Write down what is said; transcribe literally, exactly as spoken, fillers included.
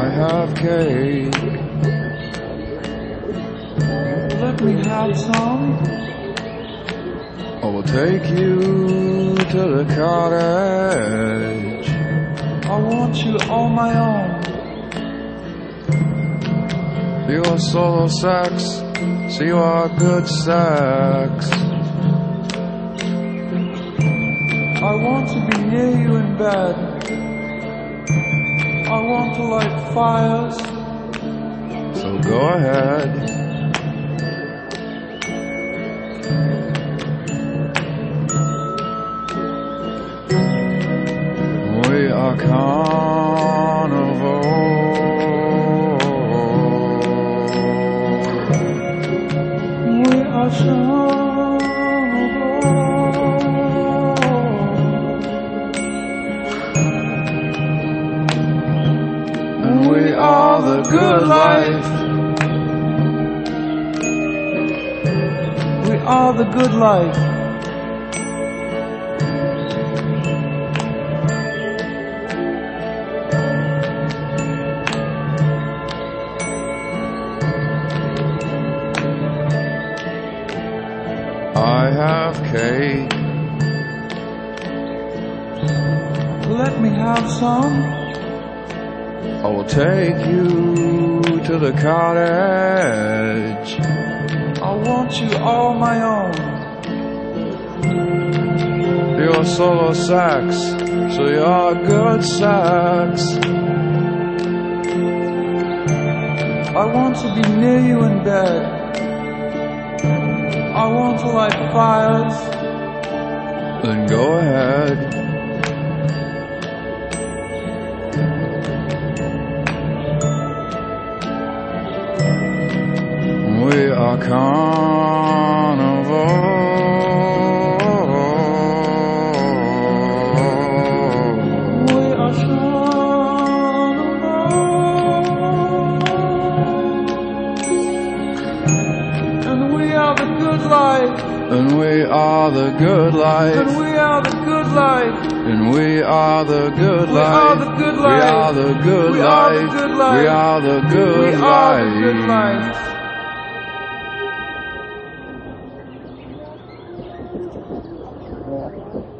I have cake. Let me have some. I will take you to the cottage. I want you all my own. You are solo sex, so you are good sex. I want to be near you in bed. I want to light fires. So go ahead. We are carnivores. We are carnivores. And we are the good life. We are the good life. I have cake. Let me have some. I will take you to the cottage. I want you all my own. You're solo sex, so you're good sex. I want to be near you in bed. I want to light fires. Then go ahead. We are carnivores. We are carnivores. And we are the good life. And we are the good life. And we are the good life. And we are the good We life. are the good life. We are the good We are the life. good life. We are the We good are the good life. life. Yeah.